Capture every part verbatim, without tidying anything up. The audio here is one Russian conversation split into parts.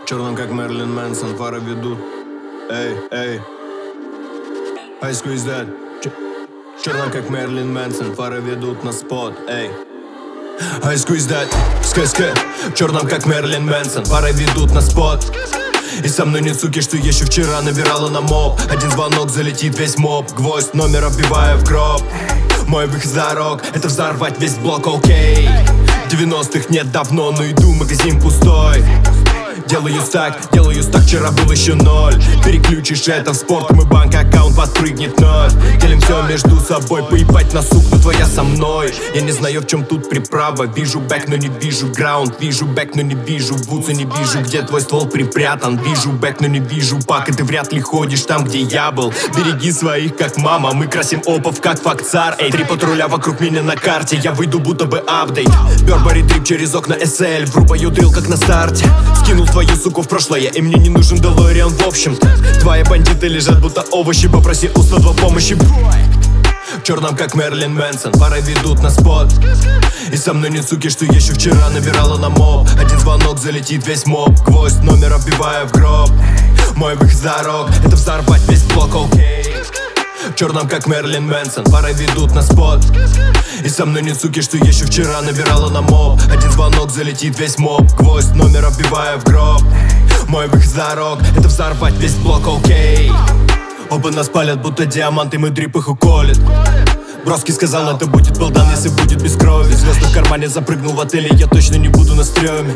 Черным как Мерлин Мэнсон, фары ведут. Эй, эй. I squeeze that. Черным как Мерлин Мэнсон, фары ведут на спот. Эй. I squeeze that. Ск-ск. Черным как Мерлин Мэнсон, фары ведут на спот. И со мной нет суки, что еще вчера набирала на моп. Один звонок, залетит весь моп. Гвоздь номер оббиваю в гроб. Мой выход за рог, это взорвать весь блок, окей. девяностых нет давно, но иду, магазин пустой. Делаю стак, делаю стак, вчера был еще ноль. Переключишь это в спорт, мой банк-аккаунт подпрыгнет вновь. Делим все между собой, поебать на сук, но твоя со мной. Я не знаю, в чем тут приправа. Вижу бэк, но не вижу граунд. Вижу бэк, но не вижу вудса, не вижу, где твой ствол припрятан. Вижу бэк, но не вижу пак, и ты вряд ли ходишь там, где я был. Береги своих, как мама, мы красим опов, как факцар. Эй, три патруля вокруг меня на карте, я выйду, будто бы апдейт. Бербери трип через окна эс эль, врубаю дрил, как на старте. Скинул твою суку в прошлое, и мне не нужен Делориан в общем. Твои бандиты лежат, будто овощи, попроси у сто два помощи. Черным как Мерлин Мэнсон, фары ведут на спот. И со мной нет суки, что еще вчера набирала на моп. Один звонок, залетит весь моп. Гвоздь номер оббиваю в гроб. Мой выход за рог, это взорвать весь блок, окей. Черным как Мерлин Мэнсон, фары ведут на спот. И со мной нет суки, что еще вчера набирала на моп. Один звонок, залетит весь моп. Гвоздь номер оббиваю в гроб. Мой выход за рог, это взорвать весь блок, окей. Оба нас палят, будто диаманты, мой дрип их уколет. Броски сказал, это будет балдан, если будет без крови. Звезды в кармане, запрыгнул в отеле, я точно не буду на стреме.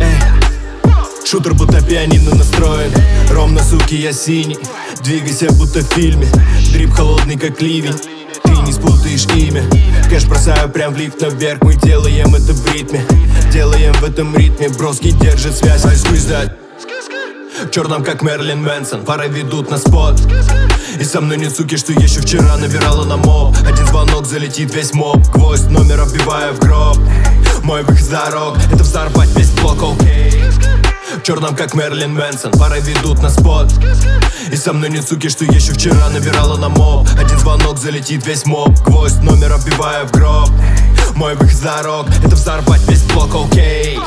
Шутер, будто пианино настроен. Ровно, суки, я синий. Двигайся, будто в фильме. Дрип холодный, как ливень. Ты не спутаешь имя. Кэш бросаю прям в лифт наверх. Мы делаем это в ритме. Делаем в этом ритме. Броски держит связь. I squeeze that. Черным как Мерлин Мэнсон, фары ведут на спот. И со мной нет суки, что еще вчера набирала на моп. Один звонок, залетит весь моп. Гвоздь номер оббиваю в гроб. Мой выход за рог, это взорвать весь блок, окей. Черным как Мерлин Мэнсон, фары ведут на спот. И со мной нет суки, что еще вчера набирала на моп. Один звонок, залетит весь моп. Гвоздь номер оббиваю в гроб. Мой выход за рог, это взорвать весь блок, окей.